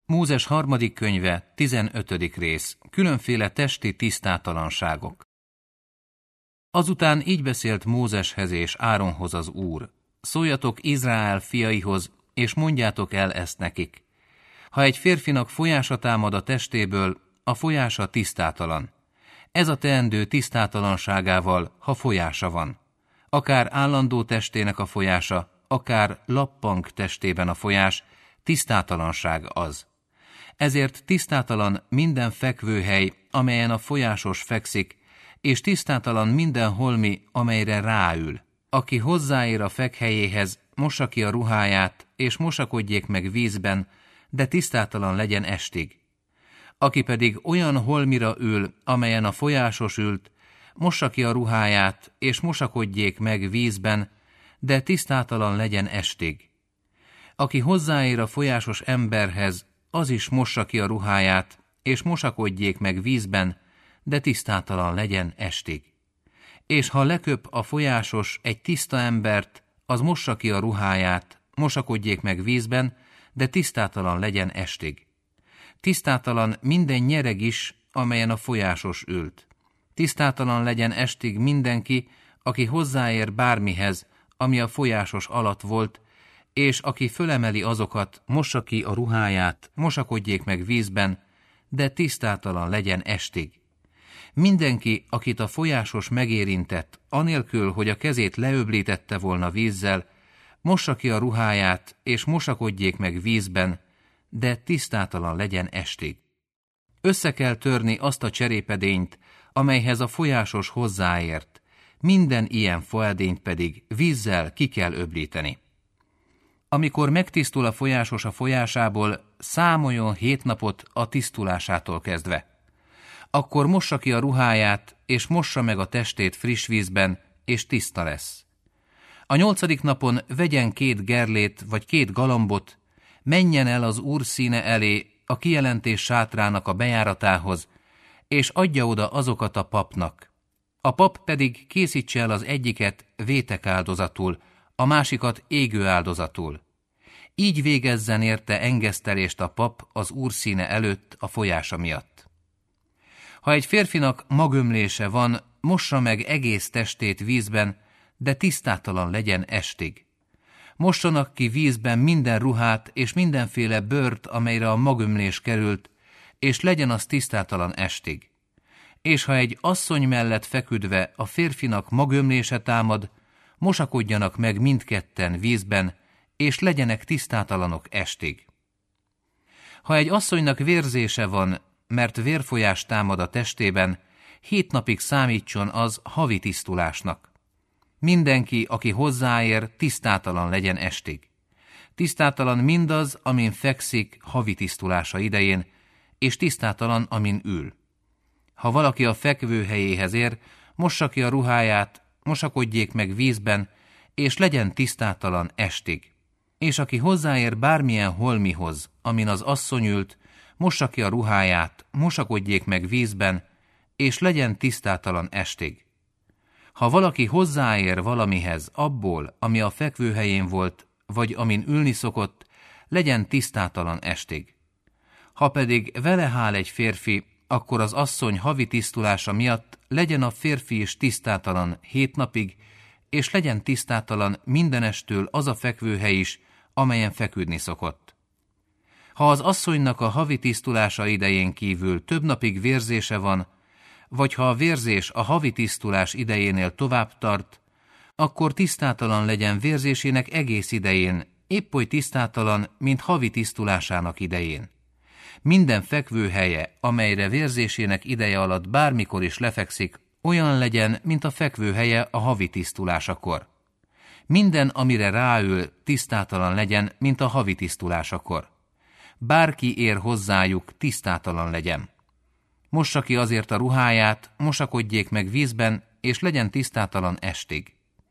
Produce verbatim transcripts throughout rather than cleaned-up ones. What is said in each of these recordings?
Mózes harmadik könyve, tizenötödik rész, különféle testi tisztátalanságok. Azután így beszélt Mózeshez és Áronhoz az Úr: szóljatok Izrael fiaihoz, és mondjátok el ezt nekik. Ha egy férfinak folyása támad a testéből, a folyása tisztátalan. Ez a teendő tisztátalanságával, ha folyása van. Akár állandó testének a folyása, akár lappang testében a folyás, tisztátalanság az. Ezért tisztátalan minden fekvőhely, amelyen a folyásos fekszik, és tisztátalan minden holmi, amelyre ráül. Aki hozzáér a fekhelyéhez, mossa ki a ruháját, és mosakodjék meg vízben, de tisztátalan legyen estig. Aki pedig olyan holmira ül, amelyen a folyásos ült, mossa ki a ruháját, és mosakodjék meg vízben, de tisztátalan legyen estig. Aki hozzáér a folyásos emberhez, az is mossa ki a ruháját, és mosakodjék meg vízben, de tisztátalan legyen estig. És ha leköp a folyásos egy tiszta embert, az mossa ki a ruháját, mosakodjék meg vízben, de tisztátalan legyen estig. Tisztátalan minden nyereg is, amelyen a folyásos ült. Tisztátalan legyen estig mindenki, aki hozzáér bármihez, ami a folyásos alatt volt, és aki fölemeli azokat, mossa ki a ruháját, mosakodjék meg vízben, de tisztátalan legyen estig. Mindenki, akit a folyásos megérintett, anélkül, hogy a kezét leöblítette volna vízzel, mossa ki a ruháját, és mosakodjék meg vízben, de tisztátalan legyen estig. Össze kell törni azt a cserépedényt, amelyhez a folyásos hozzáért, minden ilyen faedényt pedig vízzel ki kell öblíteni. Amikor megtisztul a folyásos a folyásából, számoljon hét napot a tisztulásától kezdve. Akkor mossa ki a ruháját, és mossa meg a testét friss vízben, és tiszta lesz. A nyolcadik napon vegyen két gerlét vagy két galambot, menjen el az Úr színe elé, a kijelentés sátrának a bejáratához, és adja oda azokat a papnak. A pap pedig készítse el az egyiket vétek áldozatul, a másikat égő áldozatul. Így végezzen érte engesztelést a pap az Úr színe előtt a folyása miatt. Ha egy férfinak magömlése van, mossa meg egész testét vízben, de tisztátalan legyen estig. Mossanak ki vízben minden ruhát és mindenféle bőrt, amelyre a magömlés került, és legyen az tisztátalan estig. És ha egy asszony mellett feküdve a férfinak magömlése támad, mosakodjanak meg mindketten vízben, és legyenek tisztátalanok estig. Ha egy asszonynak vérzése van, mert vérfolyás támad a testében, hét napig számítson az havi tisztulásnak. Mindenki, aki hozzáér, tisztátalan legyen estig. Tisztátalan mindaz, amin fekszik havi tisztulása idején, és tisztátalan, amin ül. Ha valaki a fekvőhelyéhez ér, mossa ki a ruháját, mosakodjék meg vízben, és legyen tisztátalan estig. És aki hozzáér bármilyen holmihoz, amin az asszony ült, mossa ki a ruháját, mosakodjék meg vízben, és legyen tisztátalan estig. Ha valaki hozzáér valamihez abból, ami a fekvőhelyén volt, vagy amin ülni szokott, legyen tisztátalan estig. Ha pedig vele hál egy férfi, akkor az asszony havi tisztulása miatt legyen a férfi is tisztátalan hét napig, és legyen tisztátalan mindenestől az a fekvőhely is, amelyen feküdni szokott. Ha az asszonynak a havi tisztulása idején kívül több napig vérzése van, vagy ha a vérzés a havi tisztulás idejénél tovább tart, akkor tisztátalan legyen vérzésének egész idején, épp oly tisztátalan, mint havi tisztulásának idején. Minden fekvőhelye, amelyre vérzésének ideje alatt bármikor is lefekszik, olyan legyen, mint a fekvőhelye a havi tisztulásakor. Minden, amire ráül, tisztátalan legyen, mint a havi tisztulásakor. Bárki ér hozzájuk, tisztátalan legyen. Mossa ki azért a ruháját, mosakodjék meg vízben, és legyen tisztátalan estig.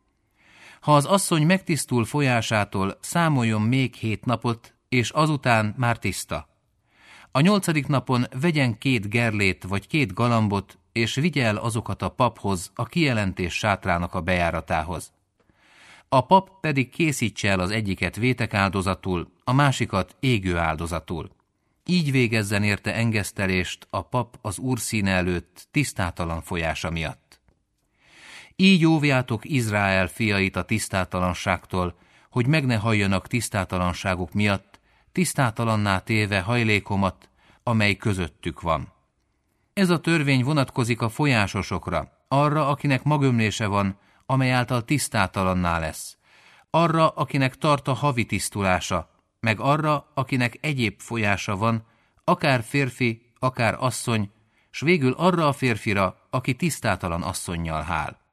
Ha az asszony megtisztul folyásától, számoljon még hét napot, és azután már tiszta. A nyolcadik napon vegyen két gerlét vagy két galambot, és vigye el azokat a paphoz, a kijelentés sátrának a bejáratához. A pap pedig készítse el az egyiket vétek áldozatul, a másikat égő áldozatul. így végezzen érte engesztelést a pap az Úr színe előtt tisztátalan folyása miatt. Így óvjátok Izrael fiait a tisztátalanságtól, hogy meg ne halljanak tisztátalanságuk miatt, tisztátalanná téve hajlékomat, amely közöttük van. Ez a törvény vonatkozik a folyásosokra, arra, akinek magömlése van, amely által tisztátalanná lesz, arra, akinek tart a havi tisztulása, meg arra, akinek egyéb folyása van, akár férfi, akár asszony, s végül arra a férfira, aki tisztátalan asszonnyal hál.